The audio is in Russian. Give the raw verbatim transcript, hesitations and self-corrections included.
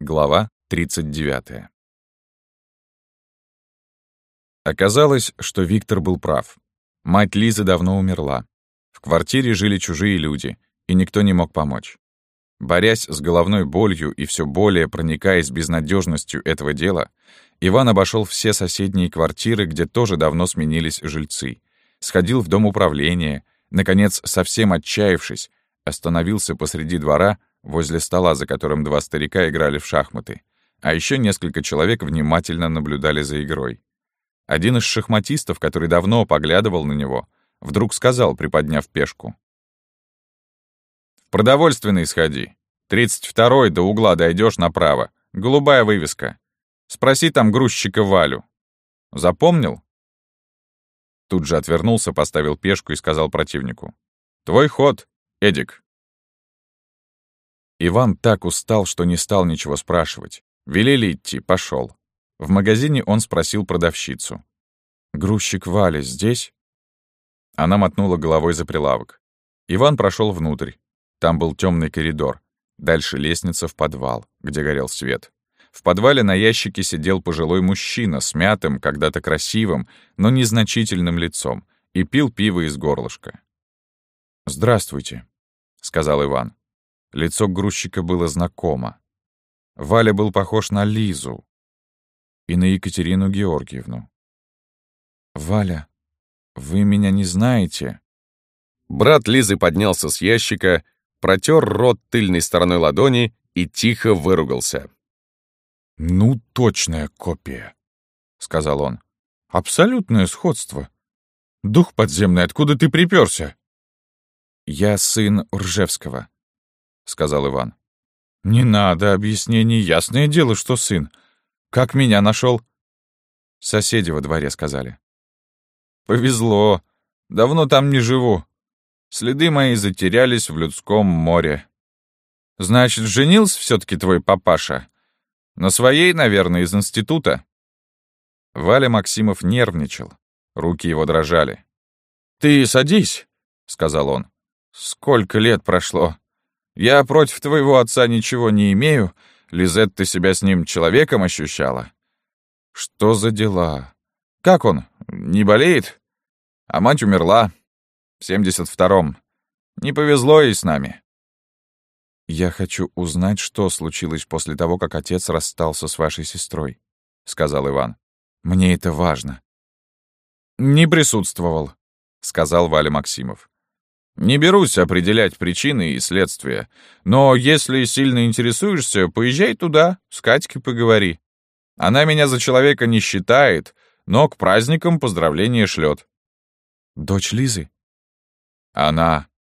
Глава тридцать девятая. Оказалось, что Виктор был прав. Мать Лизы давно умерла. В квартире жили чужие люди, и никто не мог помочь. Борясь с головной болью и все более проникаясь безнадежностью этого дела, Иван обошел все соседние квартиры, где тоже давно сменились жильцы. Сходил в дом управления, наконец, совсем отчаявшись, остановился посреди двора, возле стола, за которым два старика играли в шахматы, а еще несколько человек внимательно наблюдали за игрой. Один из шахматистов, который давно поглядывал на него, вдруг сказал, приподняв пешку: «В продовольственный сходи. Тридцать второй до угла дойдешь направо. Голубая вывеска. Спроси там грузчика Валю. Запомнил?» Тут же отвернулся, поставил пешку и сказал противнику: «Твой ход, Эдик». Иван так устал, что не стал ничего спрашивать. Велели идти, пошел. В магазине он спросил продавщицу: «Грузчик Валя здесь?» Она мотнула головой за прилавок. Иван прошел внутрь. Там был темный коридор. Дальше лестница в подвал, где горел свет. В подвале на ящике сидел пожилой мужчина с мятым, когда-то красивым, но незначительным лицом и пил пиво из горлышка. «Здравствуйте», — сказал Иван. Лицо грузчика было знакомо. Валя был похож на Лизу и на Екатерину Георгиевну. «Валя, вы меня не знаете?» Брат Лизы поднялся с ящика, протер рот тыльной стороной ладони и тихо выругался. «Ну, точная копия», — сказал он. «Абсолютное сходство. Дух подземный, откуда ты припёрся?» «Я сын Ржевского», — сказал Иван. «Не надо объяснений, ясное дело, что сын. Как меня нашел?» «Соседи во дворе сказали». «Повезло. Давно там не живу. Следы мои затерялись в людском море. Значит, женился все-таки твой папаша? На своей, наверное, из института?» Валя Максимов нервничал. Руки его дрожали. «Ты садись», — сказал он. «Сколько лет прошло? Я против твоего отца ничего не имею. Лизетта себя с ним человеком ощущала. Что за дела? Как он? Не болеет? А мать умерла в семьдесят втором. Не повезло ей с нами». «Я хочу узнать, что случилось после того, как отец расстался с вашей сестрой», — сказал Иван. «Мне это важно». «Не присутствовал», — сказал Валя Максимов. «Не берусь определять причины и следствия, но если сильно интересуешься, поезжай туда, с Катькой поговори. Она меня за человека не считает, но к праздникам поздравления шлет». «Дочь Лизы?» «Она».